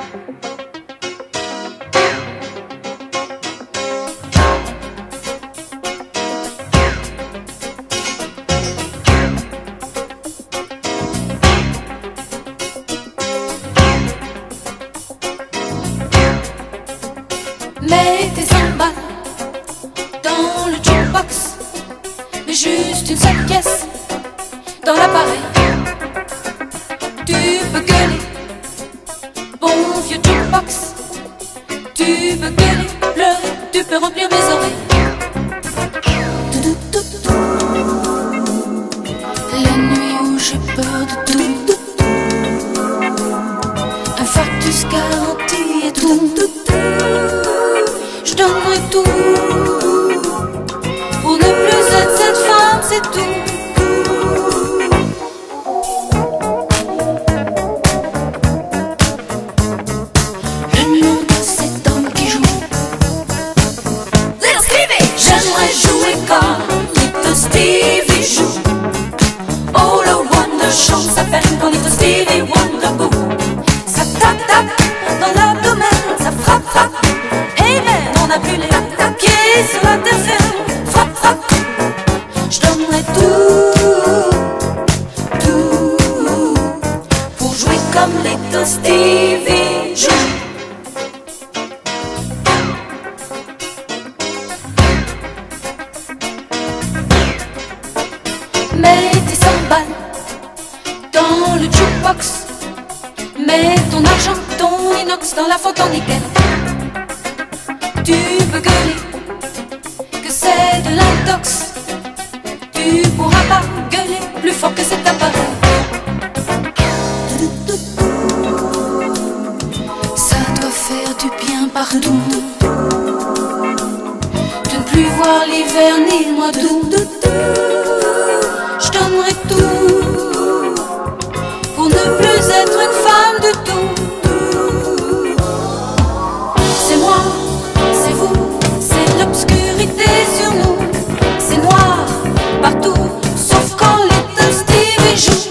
Mets tes 100 balles dans le jukebox, mais juste une seule pièce dans l'appareil. Tu peux gueuler, bon vieux jukebox. Tu peux gueuler, pleurer, tu peux remplir mes oreilles. La nuit où j'ai peur de tout, infarctus garanti et tout. Je donnerai tout pour ne plus être cette femme, c'est tout. Le nom de cet homme qui joue Little Stevie. J'aimerais jouer comme Little Stevie joue. Oh, le Wonder Show s'appelle quand Little Stevie Wonder Boo. Ça tape tape dans l'abdomen, ça frappe frappe. On a plus les pieds sur la terre ferme. Frappe, frappe. Je donnerai tout pour jouer comme Little Stevie joue. Mets tes 100 balles dans le jukebox. Mets ton argent, ton inox dans la faute en nickel. Tu peux gueuler que c'est de l'intox. Tu pourras pas gueuler plus fort que cet appareil. Ça doit faire du bien partout de ne plus voir l'hiver ni le mois d'août. Je donnerai tout pour ne plus être une femme de tout. C'est moi, c'est vous, c'est l'obscurité sur nous. C'est noir partout, sauf quand Little Stevie joue.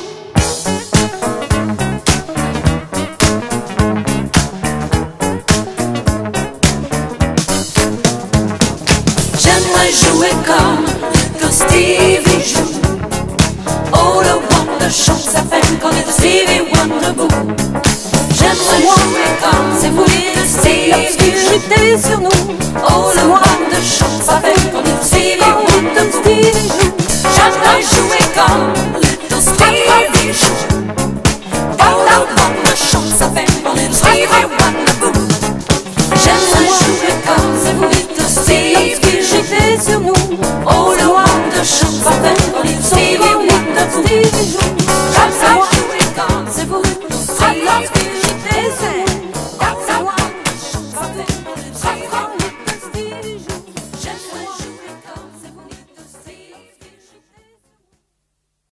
J'aimerais jouer comme Little Stevie joue. Oh, le Wonder Show s'appelle quand Little Stevie Wonder Boo. J'aimerais jouer comme c'est vous, Little Stevie, l'obscurité sur nous. Oh, le Wonder Show s'appelle quand Little Stevie Wonder Boo. J'aimerais jouer comme Little Stevie joue. Oh, le Wonder Show s'appelle quand Little Stevie Wonder Boo. J'aimerais jouer comme c'est vous, Little Stevie, l'obscurité sur nous. Oh, le Wonder Show s'appelle quand Little Stevie Wonder Boo.